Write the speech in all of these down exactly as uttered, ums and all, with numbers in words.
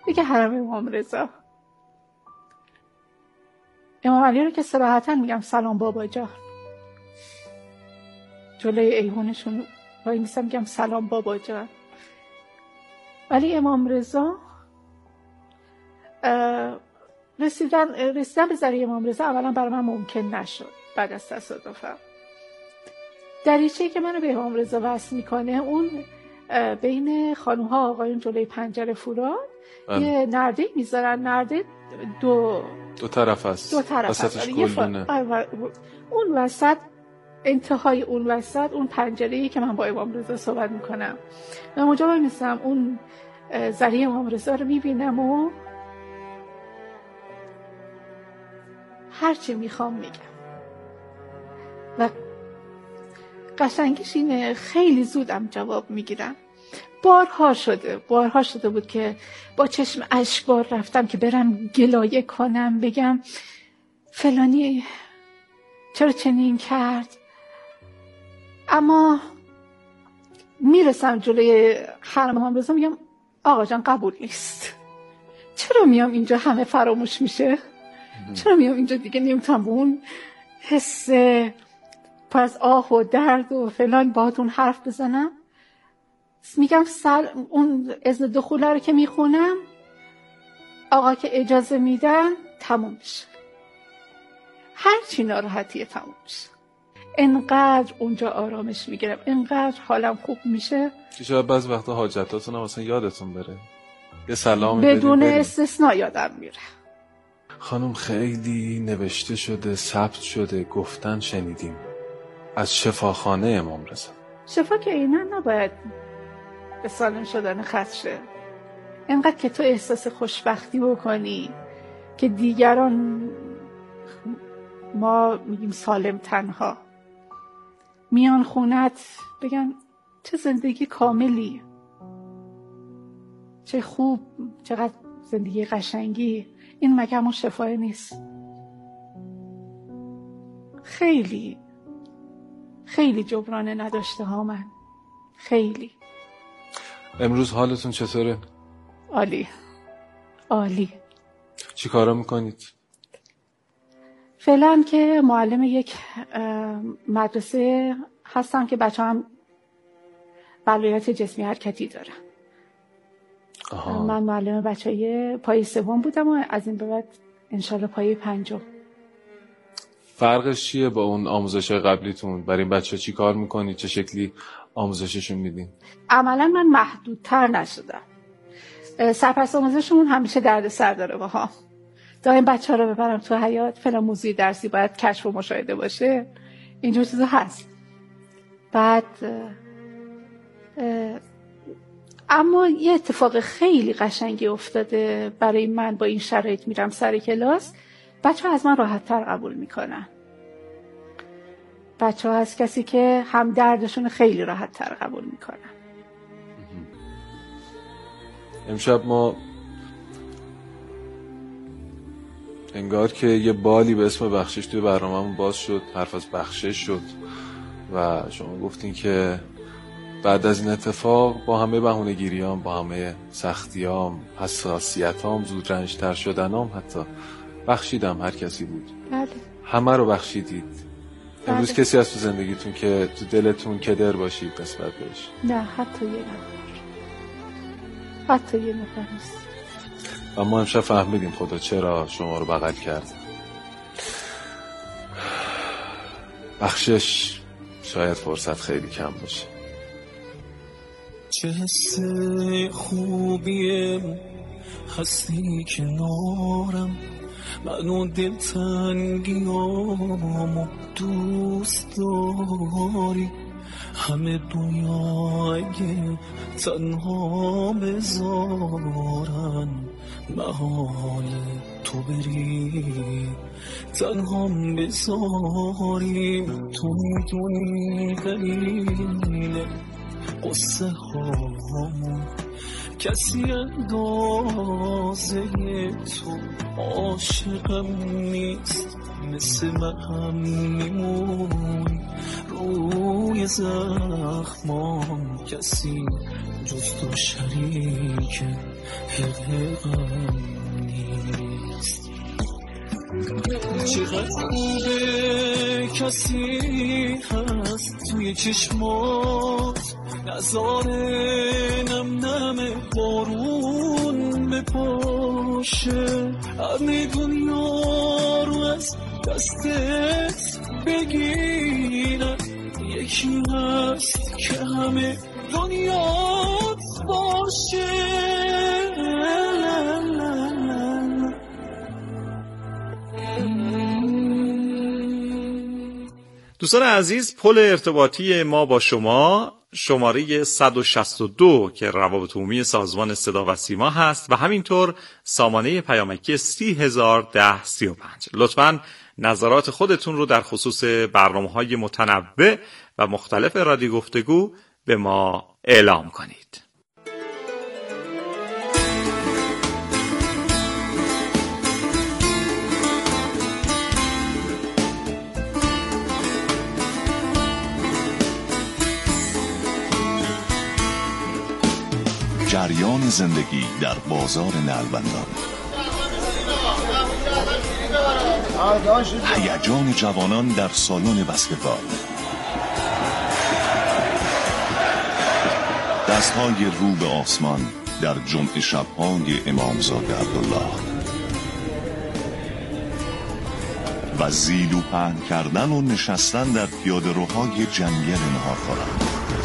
دیگه حرم امام رضا. امام علی رو که صراحتاً میگم سلام بابا جان، جلوی ایوانشون وای میستم میگم سلام بابا جان. ولی امام رضا رسیدن رسیدن به ذریعه امام رضا اولا برای من ممکن نشد. بعد از تصادفم دریچه‌ای که منو به امام رضا وصل میکنه اون بین خانوم ها آقایون جلوی پنجره فراد یه نرده میذارن، نرده دو دو طرف است، دو طرف است. گلدونه. اون وسط، انتهای اون وسط اون پنجره‌ای که من با امام رضا صحبت میکنم، من اونجا وای میستم اون ذریعه امام رضا رو میبینم و هرچی میخوام میگم. و قشنگیش اینه خیلی زودم جواب میگیرم. بارها شده بارها شده بود که با چشم اشکبار رفتم که برم گلایه کنم، بگم فلانی چرا چنین کرد، اما میرسم جلوی حرم امام رضا میگم آقا جان قبول نیست. چرا میام اینجا همه فراموش میشه؟ چرا میام اینجا دیگه نمیتونم با اون حس پر از آه و درد و فلان باهاتون حرف بزنم؟ میگم سر اون اذن دخوله رو که میخونم، آقا که اجازه میدن تموم میشه، هر چی ناراحتیه تموم میشه. انقدر اونجا آرامش میگیرم، انقدر حالم خوب میشه که شاید بعض وقتا حاجتاتون هم اصلا یادتون بره، یه سلام بدون استثناء یادم میره. خانم خیلی نوشته شده، ثبت شده، گفتن شنیدیم از شفاخانه امام رضا. شفا که اینا نباید به سالم شدن خدشه. اینقدر که تو احساس خوشبختی بکنی که دیگران، ما میگیم سالم تنها، میان خونت بگن چه زندگی کاملی، چه خوب، چقدر زندگی قشنگی. این مگه همون شفای نیست؟ خیلی خیلی جبرانه نداشته ها من، خیلی. امروز حالتون چطوره؟ عالی عالی. چی کارا میکنید؟ فعلا که معلم یک مدرسه هستم که بچه هم بلویت جسمی حرکتی دارن. آها. من معلم بچه های پای سوم بودم و از این به بعد انشالله پای پنجم. فرقش چیه با اون آموزش قبلیتون؟ برای این بچه چی کار میکنید؟ چه شکلی آموزششون میدین؟ عملا من محدودتر نشدم. سرپرست آموزشمون همیشه درد سر داره باها. دائم بچه ها رو ببرم تو حیاط، فلان موضوع درسی باید کشف و مشاهده باشه، اینجور چیزا هست. بعد اما یه اتفاق خیلی قشنگی افتاده برای من. با این شرایط میرم سر کلاس، بچه ها از من راحت تر قبول میکنن. بچه ها از کسی که هم دردشون خیلی راحت تر قبول میکنن. امشب ما انگار که یه بالی به اسم بخشش توی برنامه‌مون باز شد، حرف از بخشش شد و شما گفتین که بعد از این اتفاق با همه بهونه‌گیریام، با همه سختیام، حساسیتام، زود رنج‌تر شدنام، حتی بخشیدم هر کسی بود. بله. همه رو بخشیدید. بله. امروز کسی هست تو زندگیتون که تو دلتون کدر باشید نسبت بهش؟ نه، حتی یه نفر. حتی یه نفر نیست. و ما امشب فهمیدیم خدا چرا شما رو بغل کرد. بخشش شاید فرصت خیلی کم باشه. چه حس خوبیم هستی کنارم، منو دلتنگیامو دوست داری، همه دنیا اگه تنها بذارن محال تو بری، تنها بذاریم. تو میدونی دلیل قصه هامون، کسی اندازه تو عاشقم نیست، مثل من میمونی روی زخمام، کسی جز تو شریک حقیقم نیست. چقدر خوبه کسی هست توی چشمات، نظاره نم نم بارون بپاشه، همه دنیا رو از دستت بگیرم، یکی هست که همه دنیات باشه. دوستان عزیز، پل ارتباطی ما با شما شماره صد و شصت و دو که روابط عمومی سازمان صدا و سیما هست و همینطور سامانه پیامکی سی هزار ده سی و پنج. لطفاً نظرات خودتون رو در خصوص برنامه‌های متنوع و مختلف رادیو گفتگو به ما اعلام کنید. جریان زندگی در بازار نلبندان، هیجان جوانان در سالن بسکتبال، دستهای رو به آسمان در جمعه شب‌های امامزاده عبدالله و زیل و پهن کردن و نشستن در پیاده‌روهای جنگل نهارخواران.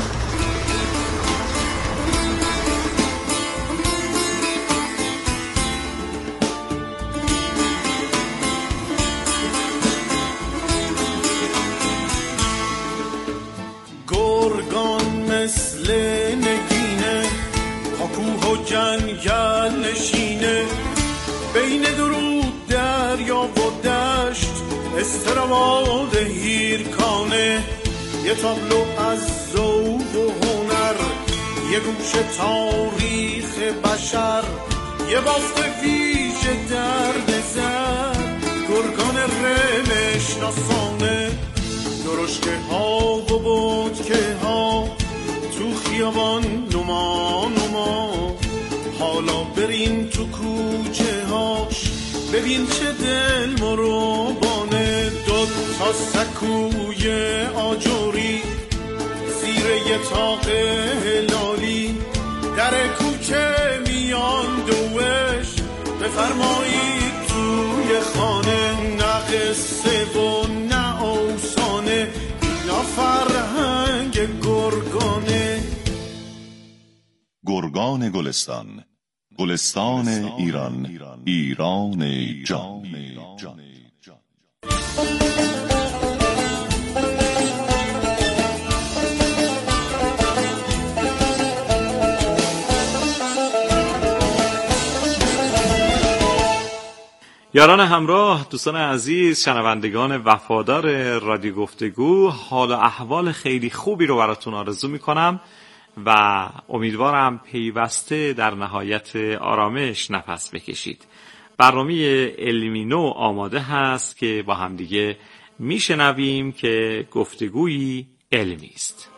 جنگل نشینه بین درود دریا و دشت، استراباد هیرکانه، یه تابلو از ذوق و هنر، یه گوشه تاریخ بشر، یه بافت ویژه درد زد، گرگان رمش ناسانه، درشکه ها و بودکه ها تو خیابان نما نما، حالا بریم تو کوچه هاش ببین چه دل مروبانه، دو تا سکوی آجوری زیر یه تاق هلالی، در کوچه میان دوش بفرمایید توی خانه، نه قصه و نه افسانه، اینا فرهنگ گرگانه. گرگان گلستان، گلستان ایران، ایران جان. یاران همراه، دوستان عزیز، شنوندگان وفادار رادیو گفتگو، حال و احوال خیلی خوبی رو براتون آرزو میکنم و امیدوارم پیوسته در نهایت آرامش نفس بکشید. برنامه علمی نو آماده هست که با همدیگه میشنویم که گفتگویی علمی است.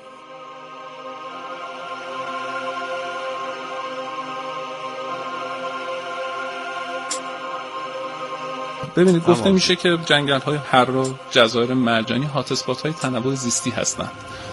ببینید، گفته میشه که جنگل‌های حرا، جزایر مرجانی هات اسپات‌های تنوع زیستی هستند.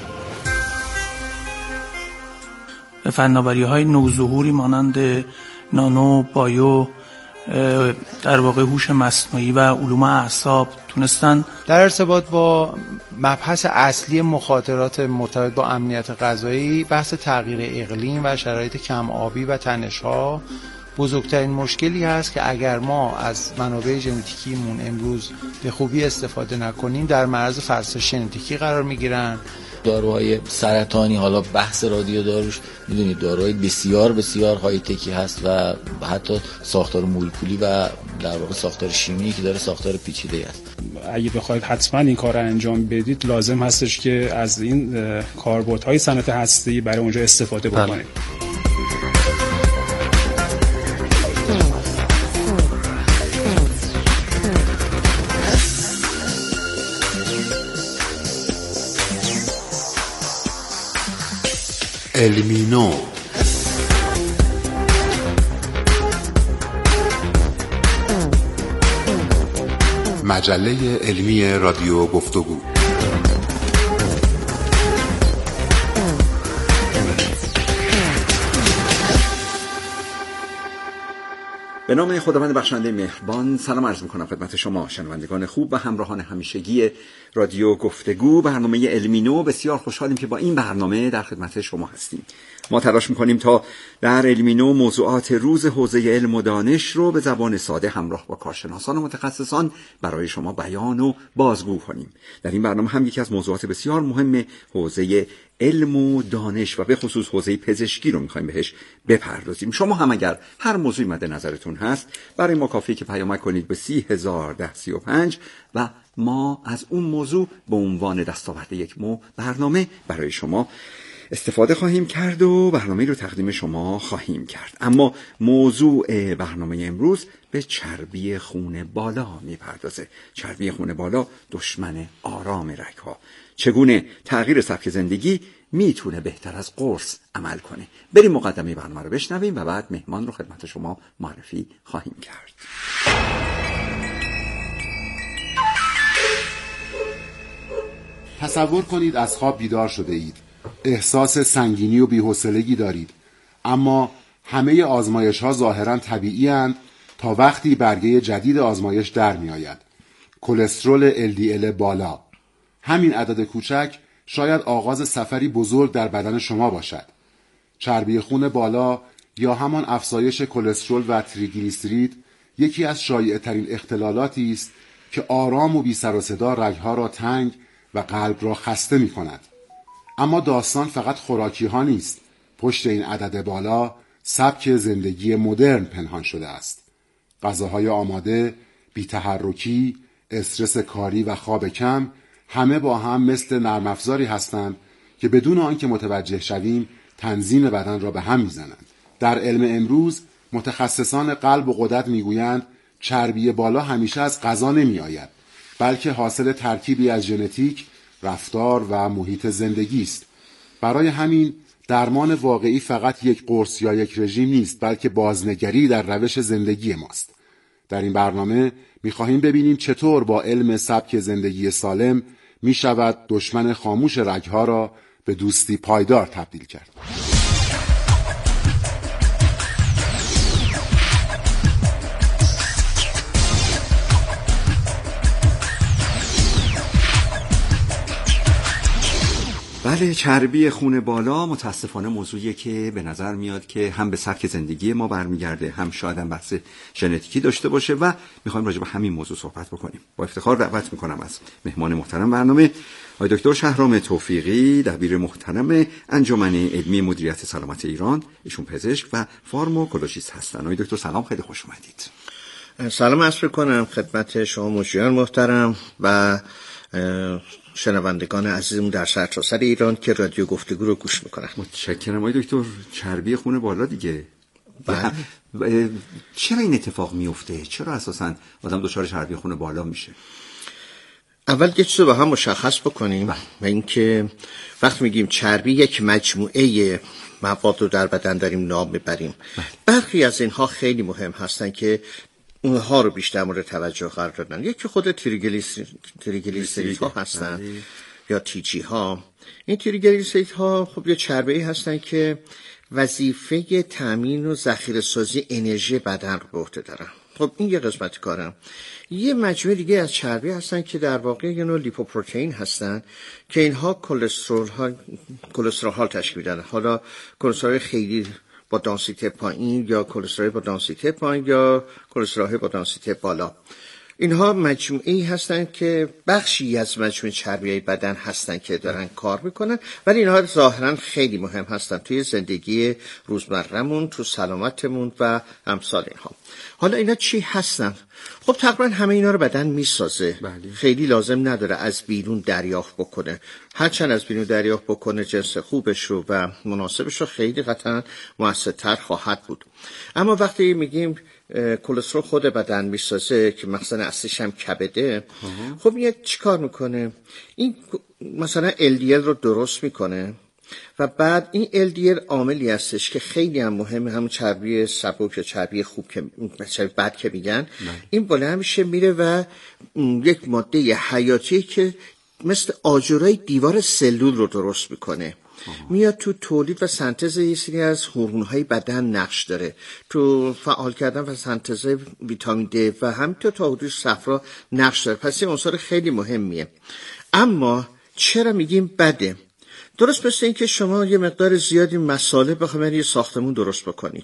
فناوری‌های نوظهوری مانند نانو، بایو، در واقع هوش مصنوعی و علوم اعصاب تونستن در ارتباط با مبحث اصلی مخاطرات مرتبط با امنیت غذایی، بحث تغییر اقلیم و شرایط کم آبی و تنش‌ها بزرگترین مشکلی هست که اگر ما از منابع ژنتیکیمون امروز به خوبی استفاده نکنیم در معرض فرسایش ژنتیکی قرار میگیرن. داروهای سرطانی، حالا بحث رادیو داروش میدونید داروهای بسیار بسیار های تکی هست و حتی ساختار مولکولی و در واقع ساختار شیمیایی که داره ساختار پیچیده است. اگه بخواید حتما این کار رو انجام بدید لازم هستش که از این کاربردهای صنعت هسته‌ای برای اونجا استفاده بکنید. علمینو. مجله علمی رادیو گفتگو. به نام خداوند بخشنده مهربان سلام عرض میکنم خدمت شما شنوندگان خوب و همراهان همیشگی رادیو گفتگو، برنامه علمینو. بسیار خوشحالیم که با این برنامه در خدمت شما هستیم. ما تلاش میکنیم تا در علمینو موضوعات روز حوزه علم و دانش رو به زبان ساده همراه با کارشناسان و متخصصان برای شما بیان و بازگو کنیم. در این برنامه هم یکی از موضوعات بسیار مهم حوزه علم و دانش و به خصوص حوزه پزشکی رو میخوایم بهش بپردازیم. شما هم اگر هر موضوعی مد نظرتون هست برای ما کافیه که پیامک کنید به سی هزار ده سی و پنج و ما از اون موضوع به عنوان دستاورد یک مو برنامه برای شما استفاده خواهیم کرد و برنامه رو تقدیم شما خواهیم کرد. اما موضوع برنامه امروز به چربی خون بالا میپردازه. چربی خون بالا دشمن آرام رگ‌ها. چگونه تغییر سبک زندگی میتونه بهتر از قرص عمل کنه. بریم مقدمه برنامه رو بشنویم و بعد مهمان رو خدمت شما معرفی خواهیم کرد. تصور کنید از خواب بیدار شده اید. احساس سنگینی و بی‌حوصلگی دارید، اما همه آزمایش ها ظاهراً طبیعی اند تا وقتی برگه جدید آزمایش در می آید. کلسترول ال دی ال بالا. همین عدد کوچک شاید آغاز سفری بزرگ در بدن شما باشد. چربی خون بالا یا همان افزایش کلسترول و تریگلیسیرید یکی از شایع ترین اختلالاتی است که آرام و بی سر و صدا رگ‌ها را تنگ و قلب را خسته می کند. اما داستان فقط خوراکی ها نیست. پشت این عدد بالا سبک زندگی مدرن پنهان شده است. غذاهای آماده، بی‌تحرکی، استرس کاری و خواب کم همه با هم مثل نرم افزاری هستند که بدون آنکه متوجه شویم تنظیم بدن را به هم میزنند. در علم امروز متخصصان قلب و غدد میگویند چربی بالا همیشه از غذا نمی آید، بلکه حاصل ترکیبی از ژنتیک، رفتار و محیط زندگی است. برای همین درمان واقعی فقط یک قرص یا یک رژیم نیست، بلکه بازنگری در روش زندگی ماست. در این برنامه می‌خواهیم ببینیم چطور با علم سبک زندگی سالم می شود دشمن خاموش رگ‌ها را به دوستی پایدار تبدیل کرد. بله، چربی خون بالا متاسفانه موضوعیه که به نظر میاد که هم به سبک زندگی ما برمیگرده، هم شاید هم بحث ژنتیکی داشته باشه و میخوایم راجع به همین موضوع صحبت بکنیم. با افتخار دعوت میکنم از مهمان محترم برنامه آقای دکتر شهرام توفیقی، دبیر محترم انجمن علمی مدیریت سلامت ایران. ایشون پزشک و فارماکولوژیست هستن. آقای دکتر سلام، خیلی خوش اومدید. سلام عرض میکنم خدمت شما مجریان محترم و شنوندگان عزیزم در سرتاسر ایران که رادیو گفتگو رو گوش میکنن. متشکرم آقای دکتر. چربی خون بالا دیگه. بله. چرا این اتفاق میفته؟ چرا اساساً آدم دچار چربی خون بالا میشه؟ اول یه چیز رو با هم مشخص بکنیم و اینکه وقتی میگیم چربی یک مجموعه مواد رو در بدن داریم نام میبریم. برخی از اینها خیلی مهم هستن که اونها رو بیشتر مورد توجه قرار دادن. یکی خود تریگلیسیرید ها هستن یا تی جی ها. این تریگلیسیرید ها خب یه چربی هستن که وظیفه تامین و ذخیره سازی انرژی بدن رو به عهده دارن. خب این یه قسمت کارم. یه مجموعه دیگه از چربی هستن که در واقع یه نوع لیپوپروتئین هستن که اینها کلسترول ها کلسترول ها تشکیل میدن. حالا کلسترول خیلی با دانسیته پایین یا کلسترول با دانسیته پایین یا کلسترول با دانسیته بالا. اینها مجموعه‌ای هستن که بخشی از مجموعه چربی‌های بدن هستن که دارن کار میکنن، ولی اینها ظاهراً خیلی مهم هستن توی زندگی روزمره‌مون، تو سلامتمون و امثال اینها. حالا اینا چی هستن؟ خب تقریبا همه اینا رو بدن میسازه. بله. خیلی لازم نداره از بیرون دریافت بکنه. هرچند از بیرون دریافت بکنه جنس خوبش رو و مناسبش رو خیلی قطعا موثرتر خواهد بود. اما وقتی میگیم کلسترول خود بدن میسازه که مخزن اصلیش هم کبده، خب این چیکار میکنه؟ این مثلا ال دی ال رو درست میکنه و بعد این ال دی ال عاملی هستش که خیلی هم مهمه، همون چربی سبک یا چربی خوب که چربی بد که میگن، این بالا میشه میره و یک ماده حیاتی که مثل آجرای دیوار سلول رو درست میکنه، میاد تو تولید و سنتز یه سری از هورمون‌های بدن نقش داره، تو فعال کردن و سنتز ویتامین دی و همینطور تا حدود صفرا نقش داره. پس این عنصر خیلی مهمیه. اما چرا میگیم بده؟ درست مثل این که شما یه مقدار زیادی مصالح بخواید یه ساختمون درست بکنید.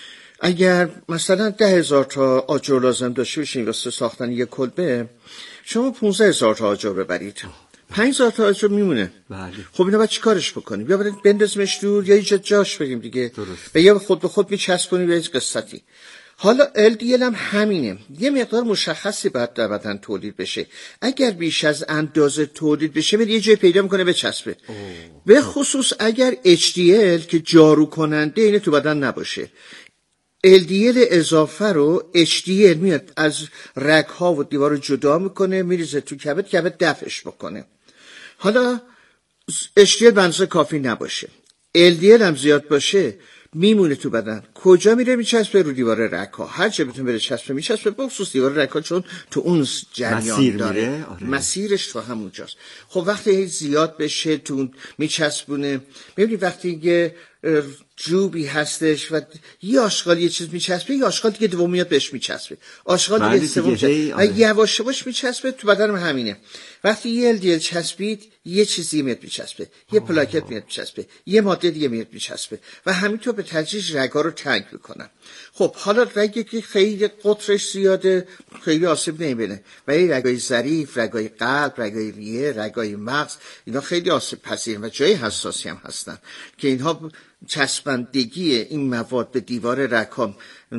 اگر مثلا ده هزار تا آجر لازم داشته باشین واسه ساختن یک کلبه، شما پونزده هزار تا آجر ببرید، پنج هزار تا آجر میمونه. بله. خب اینا باید چی کارش بکنیم؟ یا باید بندازیمش دور یا یه جاش بگیم دیگه. درست. و یا خود به خود میچسبونیم به هیچ قصتی. حالا ال دی ال هم همینه، یه مقدار مشخصی باید در بدن تولید بشه. اگر بیش از اندازه تولید بشه میره یه جای پیدا میکنه بچسبه. به خصوص اگر اچ دی ال که جارو کننده اینه تو بدن نباشه. ال دی ال اضافه رو اچ دی ال میاد از رگ ها و دیوار رو جدا میکنه، میریزه تو کبد، کبد دفعش بکنه. حالا اچ دی ال بنزه کافی نباشه، ال دی ال هم زیاد باشه میمونه تو بدن. کجا میره؟ میچسبه رو دیوار رگ ها، هر جا بتونه بره چسبه میچسبه، بخصوص دیوار رگ ها چون تو اون جریان مسیر داره میره. آره. مسیرش تو همونجاست. خب وقتی زیاد بشه تو میچسبونه، میبینی وقتی یه جوبی هستش و یه آشغال یه چیز میچسبه، یه آشغال دیگه دوم میاد بهش میچسبه، آشغال دیگه سوم میچسبه و یواش یواش میچسبه تو بدن. همینه وقتی یه ال دی ال چسبید یه چیزی میاد میچسبه، یه پلاکت میاد میچسبه، یه ماده دیگه میاد میچسبه و همینطور به تدریج رگا رو تنگ میکنن. خب حالا رگی که خیلی قطرش زیاده خیلی آسیب نمیبینه، ولی رگای ظریف، رگای قلب، رگای ریه، رگای مغز، اینا خیلی آسیب پذیرن و جای حساسی هم هستن که اینها چسبندگی این مواد به دیوار رگ‌ها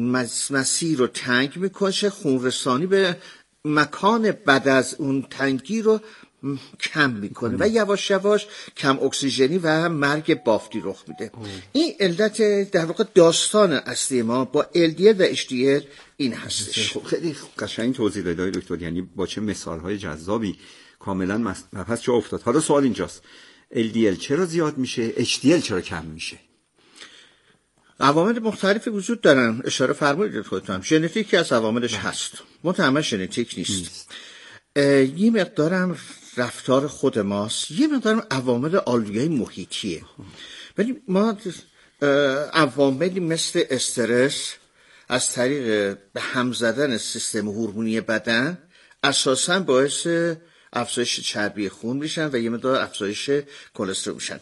مسیر رو تنگ میکنه، خونرسانی به مکان بعد از اون تنگی رو کم میکنه و یواش یواش کم اکسیژنی و مرگ بافتی رخ میده. این علت در واقع داستان اصلی ما با ال دی ال و اچ دی ال این هستش. خیلی قشنگ توضیح دادید دکتر، یعنی با چه مثالهای جذابی کاملا مبحث جا افتاد. حالا سوال اینجاست، ال دی ال چرا زیاد میشه، اچ دی ال چرا کم میشه؟ عوامل مختلفی وجود دارن، اشاره فرمودید خودتون. ژنتیک از عواملش هست، منتها ژنتیک نیست, نیست. یه مقدارم رفتار خود ماست، یه مقدارم عوامل آلودگی محیطیه. ولی ما عواملی مثل استرس از طریق به هم زدن سیستم هورمونی بدن اساساً باعث افزایش چربی خون میشن و یه مقدار افزایش کلسترول میشن.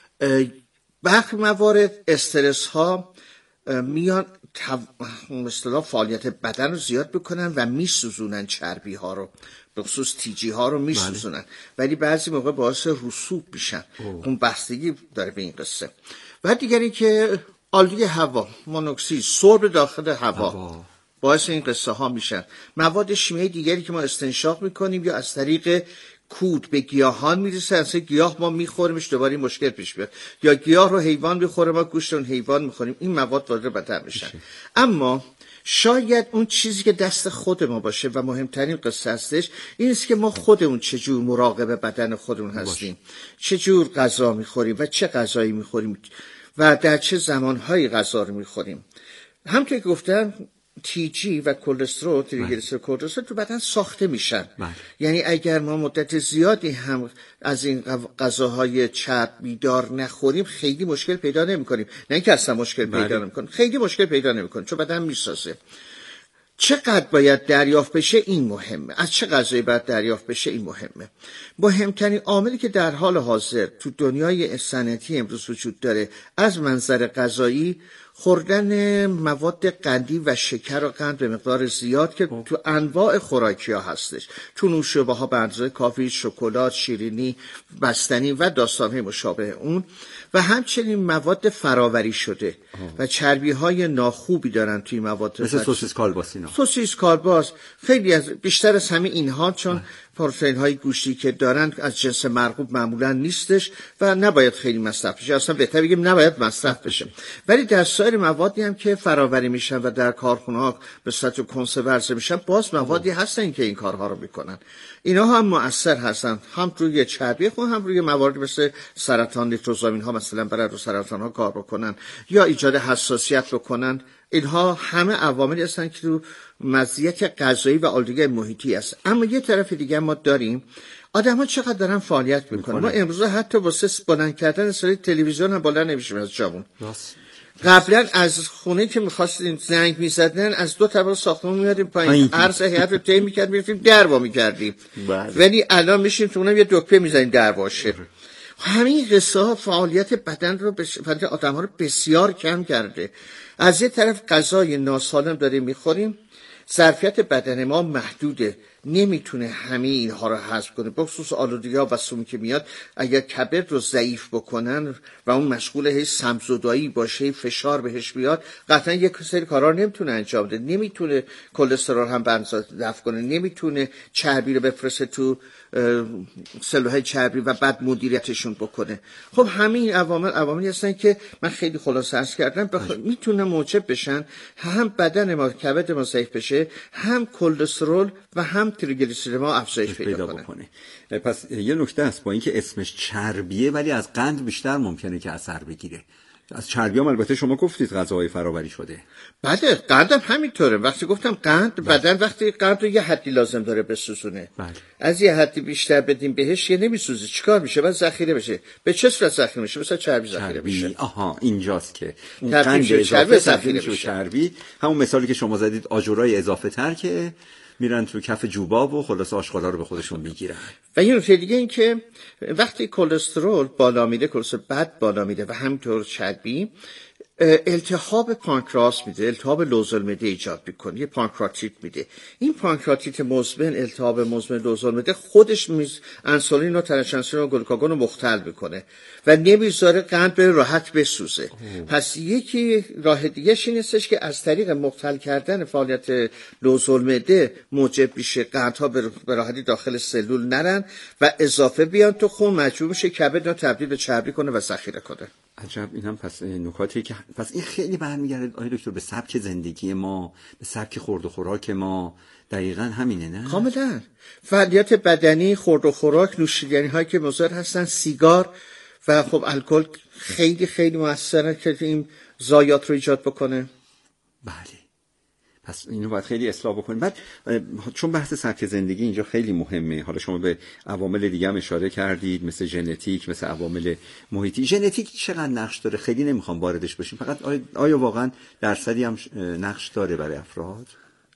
برخی موارد استرس ها میان مثلا فعالیت بدن رو زیاد بکنن و میسوزونن چربی ها رو، به خصوص تیجی ها رو میسوزونن، ولی بعضی موقع باعث رسوب میشن. اون بستگی داره به این قصه. و دیگری که آلودگی هوا، مونوکسید، سرب داخل هوا, هوا. باعث این قصه ها میشن. مواد شیمیایی دیگری که ما استنشاق میکنیم یا از طریق کود به گیاهان میرسه، اصلا گیاه ما میخوریمش دوباره مشکل پیش بیاد، یا گیاه رو حیوان میخوره ما گوشت اون حیوان میخوریم، این مواد وارد بدن میشن. اما شاید اون چیزی که دست خود ما باشه و مهمترین قصه هستش این است که ما خودمون چجور مراقب بدن خودمون هستیم، چجور غذا میخوریم و چه غذایی میخوریم و در چه زمانهایی غذا رو میخوریم. همونطور که گفتم تی جی و کلسترول، تریگلیسیرید کلسترول تو بدن ساخته میشن. بله. یعنی اگر ما مدت زیادی هم از این غذاهای چربیدار نخوریم خیلی مشکل پیدا نمیکنیم، نه اینکه اصلا مشکل بله. پیدا نمیکنیم، خیلی مشکل پیدا نمیکنیم چون بدن میسازه. چقدر باید دریافت بشه این مهمه، از چه غذایی باید دریافت بشه این مهمه. مهمترین عاملی که در حال حاضر تو دنیای صنعتی امروز وجود داره از منظر غذایی خوردن مواد قندی و شکر و قند به مقدار زیاد که تو انواع خوراکی ها هستش، تو نوشابه ها به اندازه کافی، شکلات، شیرینی، بستنی و داستانهای مشابه اون، و همچنین مواد فراوری شده آه. و چربی های ناخوبی دارن توی مواد، مثل سوسیس کالباس اینا. سوسیس کالباس خیلی از بیشتر از همه اینها چون پروتئین های گوشتی که دارن از جنس مرغوب معمولا نیستش و نباید خیلی مصرف بشه، اصلا بهتر بگیم نباید مصرف بشه. ولی در سایر موادی هم که فراوری میشن و در کارخونه ها به صورت کنسرو عرضه میشن، باز موادی هستن که این کارها رو میکنن. اینا هم مؤثر هستن، هم روی چربی خون، هم روی موارد مثل سرطان، نیتروزامین ها مثلا برای رو سرطان ها کار بکنن یا ایجاد حساسیت بکنن. اینها همه عواملی هستن که تو مزیت غذایی و آلودگی محیطی است. اما یه طرف دیگه ما داریم آدم ها چقدر دارن فعالیت میکنن. ما امروز حتی واسه بلند کردن سری تلویزیون هم بلند نمیشیم از جامون. قبلا از خونه که میخواستیم زنگ میزدن از دو طبقه ساختمون میادیم پایین، عرض هیئت رو طی میکردیم، میرفتیم در وا میکردیم. ولی الان میشیم تو اونم یه دکمه میزنیم در واشه. همین قصه ها فعالیت بدن رو بش... آدم ها رو بسیار کم کرده. از یه طرف غذای ناسالم داریم میخوریم، ظرفیت بدن ما محدوده، نمیتونه همه اینها رو حذف کنه. بخصوص آلودگی ها و سم که میاد، اگر کبد رو ضعیف بکنن و اون مشغول هی سمزدایی باشه، فشار بهش بیاد، قطعا یک سری کارا نمیتونه انجام بده. نمیتونه کلسترول هم بنزا دفع کنه، نمیتونه چربی رو بفرسته تو سلولهای چربی و بعد مدیریتشون بکنه. خب همین عوامل عواملی هستن که من خیلی خلاصه عرض کردم بخ... میتونه موجب بشن هم بدن ما، کبد ما ضعیف بشه، هم کلسترول و هم تریگلیسیرید ما افزایش پیدا کنه. کنه. پس یه نکته است، با اینکه اسمش چربیه ولی از قند بیشتر ممکنه که اثر بگیره. از چربی هم البته شما گفتید غذاهای فراوری شده. بله، قند هم همینطوره. وقتی گفتم قند، بدن وقتی قند رو یه حدی لازم داره بسوزونه. بله. از یه حدی بیشتر بدیم بهش یه نمیسوزه. چیکار میشه؟ بعد ذخیره بشه. به چه صورت ذخیره میشه؟ مثلا چربی ذخیره میشه. آها، اینجاست که اون قند اضافه ذخیره میشه. چربی همون مثالی که شما زدید، آجرای اضافه تر که میرن تو کف جوباب و خلاص آشغالا رو به خودشون میگیرن. و یه نکته دیگه این که وقتی کلسترول بالا میره، کلسترول بد بالا میره و همینطور چربی، التهاب پانکراس میده، التهاب لوزالمعده ایجاد میکنه، یه پانکراتیت میده. این پانکراتیت مزمن، التهاب مزمن لوزالمعده خودش میز انسولین و ترانسولین و گلوکاگون رو مختل میکنه و نمیذاره قند بره راحت بسوزه. اوه. پس یکی راه دیگه این هستش که از طریق مختل کردن فعالیت لوزالمعده موجب بشه قندها به راحتی داخل سلول نرن و اضافه بیان تو خون، مجبور بشه کبد رو تبدیل به چربی کنه و ذخیره کنه. عجب. این هم پس نکاتی که پس این خیلی برمیگرده آقای دکتر به سبک زندگی ما، به سبک خورد و خوراک ما. دقیقاً همینه نه؟ کاملا. فعالیت بدنی، خورد و خوراک، نوشیدنی هایی که مضر هستن، سیگار و خب الکل خیلی خیلی موثره که این ضایعات رو ایجاد بکنه. بله. پس اینو باید خیلی اصلاح بکنیم. بعد چون بحث سبک زندگی اینجا خیلی مهمه، حالا شما به عوامل دیگه هم اشاره کردید، مثل ژنتیک، مثل عوامل محیطی. ژنتیک چقدر نقش داره؟ خیلی نمیخوام واردش بشیم، فقط آیا, آیا واقعا درصدی هم نقش داره برای افراد؟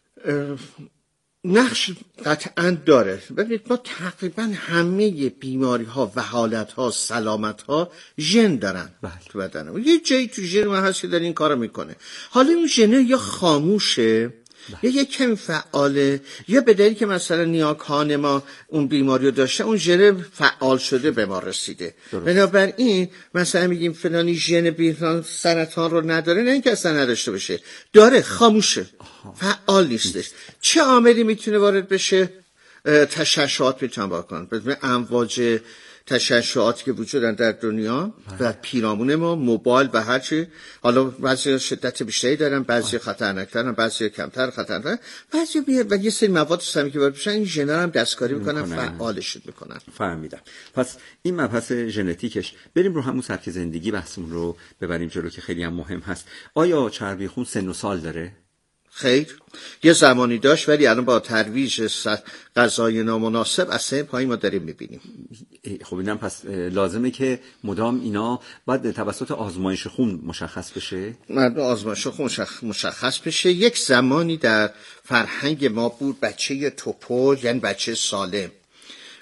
نقش قطعا داره. ببینید ما تقریبا همه بیماری ها و حالت ها، سلامت ها ژن دارن. بله. تو بدنم یه جایی تو ژن ما هست که داره این کارو میکنه. حالا اون ژن یا خاموشه، بله. یا یک کمی فعاله، یا به دلیلی که مثلا نیاکان ما اون بیماری رو داشته، اون ژن فعال شده به ما رسیده. بنابراین مثلا میگیم فلانی ژن بیماری سرطان رو نداره، نه اینکه اصلا نداشته باشه، داره، خاموشه، فعال نیستش. چه عاملی میتونه وارد بشه؟ تشعشعات میتونن واکنن. مثلا امواج تشعشعاتی که وجود دارن در دنیا و پیرامون ما، موبایل و هر چی، حالا بعضی شدت بیشتری دارن، بعضی خطرناکترن، بعضی کمتر خطرناک، بعضی بیا و یه سری مواد سمی که وارد بشن این ژن‌ها هم دستکاری میکنن، فعالش میکنن. فهمیدم. پس این مبحث ژنتیکش، بریم رو همون سبک زندگی بحثمون رو ببریم جلو که خیلی هم مهم هست. آیا چربی خون سن و سال داره؟ خیر، یه زمانی داشت ولی الان با ترویج غذای نامناسب از سن پایین ما داریم میبینیم. خب اینم پس لازمه که مدام اینا باید توسط آزمایش خون مشخص بشه؟ آزمایش خون مشخص بشه. یک زمانی در فرهنگ ما بود بچه توپل یعنی بچه سالم،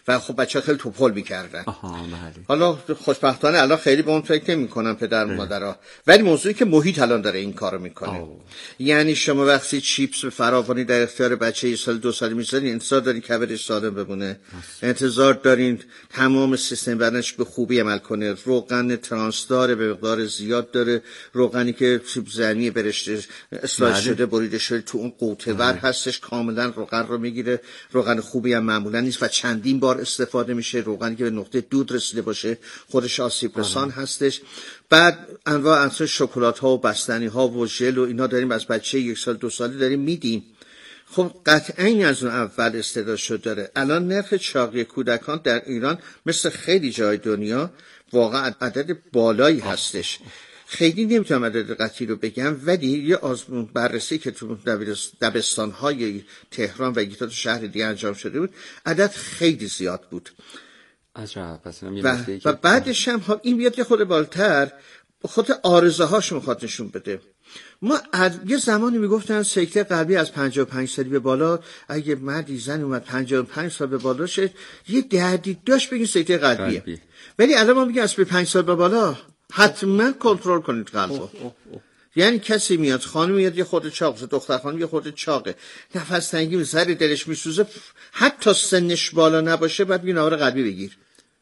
و خب بچه‌ها خیلی توپل می‌کردن. آها بله. حالا خوشبختانه الان خیلی به اون فکر نمی‌کنن پدر و مادرها، ولی موضوعی که محیط الان داره این کارو میکنه. یعنی شما وقتی چیپس فراوانی در اختیار بچه یه سال دو سالی میذارین، انتظار دارین کبدش سالم بمونه، انتظار دارین تمام سیستم بدنش به خوبی عمل کنه. روغن ترانس داره به مقدار زیاد داره، روغنی که سیب زمینی برشته اصلاح شده بریده شده تو اون قوطه ور هستش، کاملا روغن رو میگیره. روغن خوبی هم معمولا نیست و چندین بار استفاده میشه. روغنی که به نقطه دود رسیده باشه خودش آسیب رسان هستش. بعد انواع انواع شکلات ها و بستنی ها و ژل و اینا داریم از بچه یک سال دو سالی داریم میدیم. خب قطعاً از اون اول استعداد شد داره. الان نرخ چاقی کودکان در ایران مثل خیلی جای دنیا واقعا عدد بالایی هستش. خیلی نمیتونم عدد قطعی رو بگم، ولی یه آزمون بررسی که تو دبستان‌های تهران و یکی دو شهر دیگه انجام شده بود، عدد خیلی زیاد بود. عجب. پس و, و بعدش هم این بیاد یه خود بالاتر خود آرزوهاش میخواد نشون بده. ما یه زمانی میگفتن سکته قلبی از پنجاه و پنج سالی به بالا، اگه مردی زن اومد پنجاه و پنج سال به بالا شد یه دردی داشت بگین سکته قلبیه قلبی. ولی الان ما میگیم از پنج سال به بالا حتما کنترل کنید قلبو. یعنی کسی میاد، خانم میاد یه خورده چاقه، دختر خانم یه خورده چاقه، نفس تنگی می سر دلش میسوزه، حتی سنش بالا نباشه بعد بگین آره قلبی بگیر.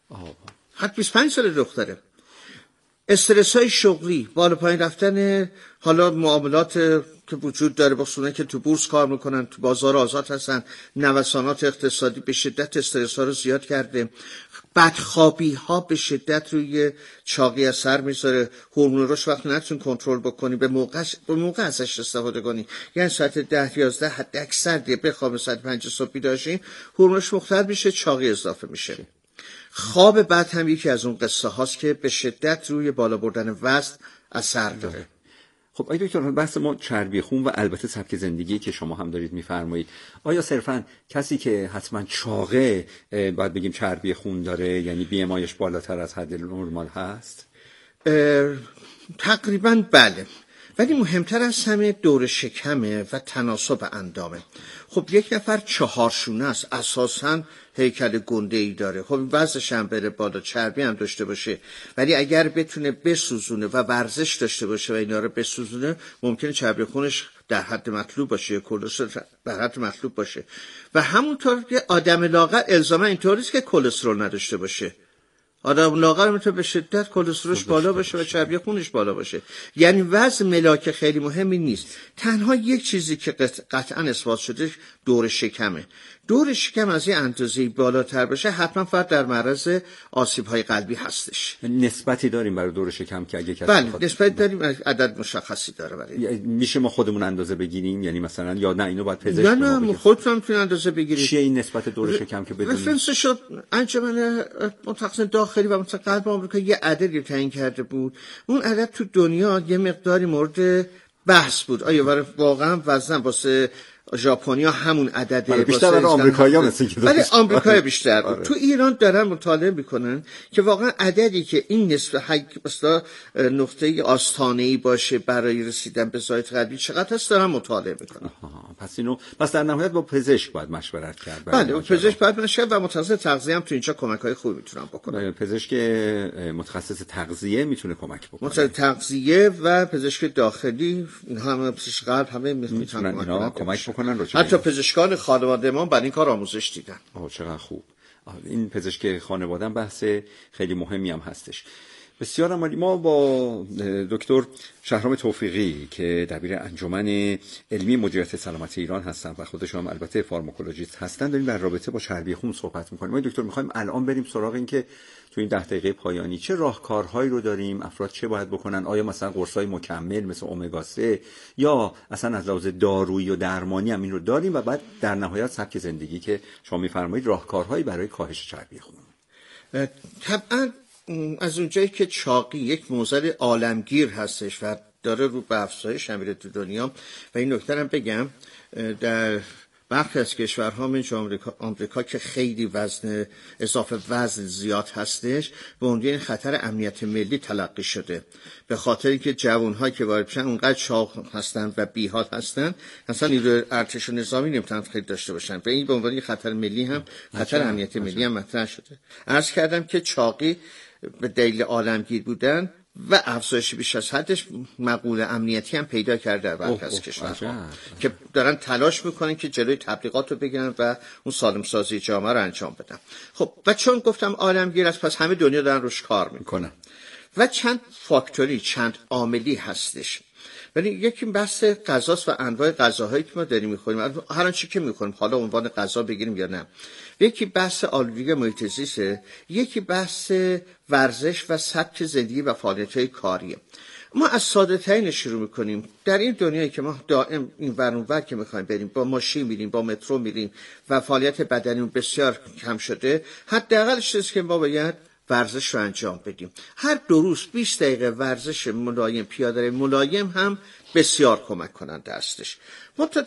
حتی بیست و پنج سال دختره. استرس های شغلی، بالا پایین رفتن، حالا معاملات که وجود داره با سونه که تو بورس کار میکنن، تو بازار آزاد هستن، نوسانات اقتصادی به شدت استرس ها رو زیاد کرده. بدخوابی ها به شدت روی چاقی اثر میذاره. هورمون رشد وقتی نتون کنترل بکنی به موقع به موقع ازش استفاده کنی، یعنی ساعت ده یازده حد اکثر دیگه بخواب ساعت پنج صبح بیداشین، هورمونش مختل میشه، چاقی اضافه میشه. خواب بد هم یکی از اون قصه هاست که به شدت روی بالا بردن وزن اثر داره. خب آیا دکتر بحث ما چربی خون و البته سبک زندگی که شما هم دارید میفرمایید، آیا صرفا کسی که حتما چاقه باید بگیم چربی خون داره، یعنی بی ام آیش بالاتر از حد نرمال هست؟ تقریبا بله، ولی مهمتر از همه دور شکمه و تناسب اندامه. خب یک نفر چهارشونه است، اساساً هیکل گنده ای داره، خب وزنش هم بره بالا، چربی هم داشته باشه، ولی اگر بتونه بسوزونه و ورزش داشته باشه و اینا رو بسوزونه، ممکنه چربی خونش در حد مطلوب باشه، کلسترول در حد مطلوب باشه. و همونطور که آدم لاغر الزاما اینطوری است که کلسترول نداشته باشه. آدم لاغر میتونه به شدت کلسترولش بالا باشه و چربی خونش بالا باشه. یعنی وزن ملاک خیلی مهمی نیست. تنها یک چیزی که قطعا اثبات شده دور شکمه. دور شکم از یه اندازه‌ای بالاتر بشه حتما فرد در معرض آسیب‌های قلبی هستش. نسبتی داریم برای دور شکم که اگه کسی بله نسبت داریم، عدد مشخصی داره برای. میشه ما خودمون اندازه بگیریم، یعنی مثلا یا نه اینو باید پزشک نه نه خودتون میتونید اندازه بگیرید. چیه این نسبت دور شکم که بدونید؟ رفرنس شد انجمن متخصص داخلی و متخصص قلب آمریکا یه عددی تعیین کرده بود. اون عدد تو دنیا یه مقداری مورد بحث بود. آیا واقعا وزن واسه ژاپنیا همون عدده؟ بیشتر برای آمریکایی‌ها مثل که ولی آمریکا بیشتر بود. تو ایران دارن مطالعه میکنن که واقعا عددی که این نسبت حق مثلا نقطه آستانه‌ای باشه برای رسیدن به ذات قلبی چقدر هست دارن مطالعه میکنن. پس اینو پس در نهایت با پزشک باید مشورت کرد. بله با پزشک باید مشورت و متخصص تغذیه هم تو اینجا کمک‌های خوبی میتونن بکنن. پزشک متخصص تغذیه میتونه کمک بکنه. متخصص تغذیه و پزشک داخلی اینها هم پزشک قلب همه میتونن کمک بکنن. حتی پزشکان خانواده ما برای این کار آموزش دیدن. آه چقدر خوب. این پزشک خانواده بحث خیلی مهمی هم هستش. بسیار عالی. ما با دکتر شهرام توفیقی که دبیر انجمن علمی مدیریت سلامت ایران هستن و خودشون هم البته فارماکولوژیست هستن داریم در رابطه با چربی خون صحبت می‌کنیم. ما دکتر می‌خوایم الان بریم سراغ این که تو این ده دقیقه پایانی چه راهکارهایی رو داریم، افراد چه باید بکنن، آیا مثلا قرص‌های مکمل مثل امگا سه یا اصلا از لحاظ دارویی و درمانی هم این رو داریم و بعد در نهایت سبک زندگی که شما می‌فرمایید راهکارهایی برای کاهش چربی خون. طبعا از اونجایی که چاقی یک موضوع عالمگیر هستش و داره رو به افزایش میره تو دنیا و این نکته هم بگم در برخی از کشورها مثل آمریکا آمریکا که خیلی وزن اضافه وزن زیاد هستش به عنوان خطر امنیت ملی تلقی شده، به خاطر اینکه جوان‌ها که وارد میشن اونقدر چاق هستند و بی‌حال هستند اصلا نیروی ارتش و نظامی نمیتونن خیلی داشته باشن، به این به عنوان خطر ملی هم خطر امنیت ملی هم مطرح شده. عرض کردم که چاقی به دلیل عالمگیر بودن و افزایش بیش از حدش مقوله امنیتی هم پیدا کرده در برخی از کشورها که دارن تلاش میکنن که جلوی تبلیغات رو بگیرن و اون سالم سازی جامعه رو انجام بدن. خب و چون گفتم عالمگیر است، پس همه دنیا دارن روش کار میکنن و چند فاکتوری، چند عاملی هستش. ولی یکی بحث غذاست و انواع غذاهایی که ما داریم میخوریم، هر آنچه که میخوریم، حالا عنوان غذا بگیریم یا نه. یکی بحث آلودگی محیط زیسته، یکی بحث ورزش و سبک زندگی و فعالیت‌های کاریه. ما از ساده ترین شروع میکنیم. در این دنیایی که ما دائم این ور اون ور که میخوایم بریم، با ماشین میریم، با مترو میریم و فعالیت بدنی بسیار کم شده، حداقل چیزی که ما باید ورزش رو انجام بدیم. هر دو روز بیست دقیقه ورزش ملایم، پیاده روی ملایم هم بسیار کمک کننده هستش. ما تا